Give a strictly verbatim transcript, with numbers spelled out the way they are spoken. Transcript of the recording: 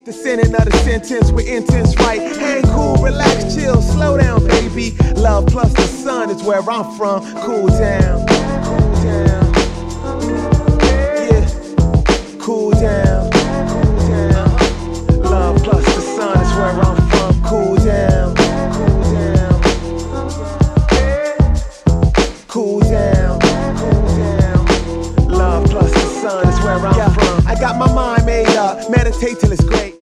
The sending of the sentence with intense right. Hang cool, relax, chill, slow down, baby. Love plus the sun is where I'm from. Cool down, cool down. Yeah, cool down, cool down. Love plus the sun is where I'm from. Cool down, cool down. Cool down, cool down. Love plus the sun is where I'm from. I got my mind made up, meditate till it's great.